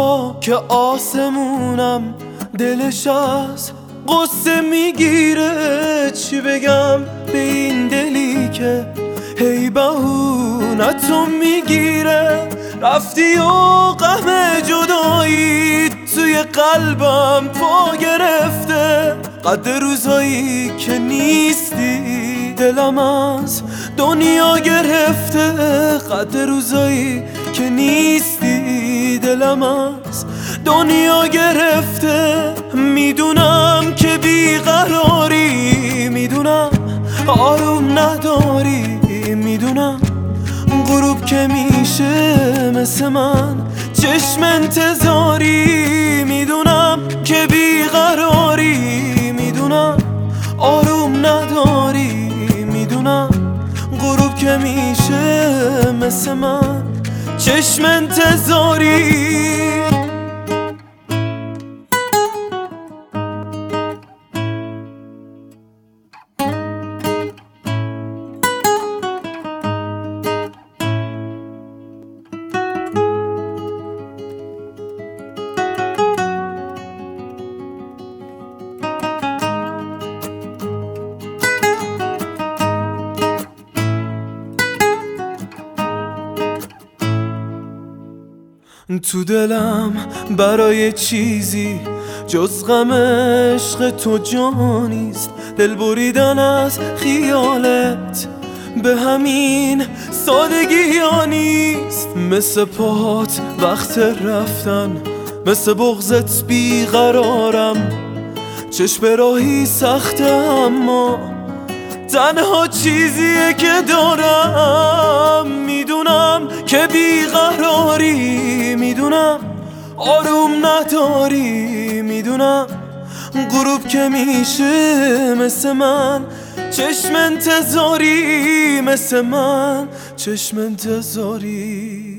شبا که آسمونم دلش از قصه میگیره، چی بگم به این دلی که هی بهونتو میگیره. رفتی و غم جدایی توی قلبم پا گرفته، قدر روزایی که نیستی دلم از دنیا گرفته، قدر روزایی که نیستی دلم از دنیا گرفته. میدونم که بیقراری، میدونم آروم نداری، میدونم غروب که میشه مثل من چشم انتظاری، میدونم که بیقراری، میدونم آروم نداری، میدونم غروب که میشه مثل من چشم انتظاری. تو دلم برای چیزی جز غم عشق تو جا نیست، دل بریدن از خیالت به همین سادگی ها نیست. مثل پاهات وقت رفتن، مثل بغضت بیقرارم، چشم راهی سخته اما تنها چیزیه که دارم. میدونم که بیقراری، میدونم آروم نداری، میدونم غروب که میشه مثل من چشم انتظاری، مثل من چشم انتظاری.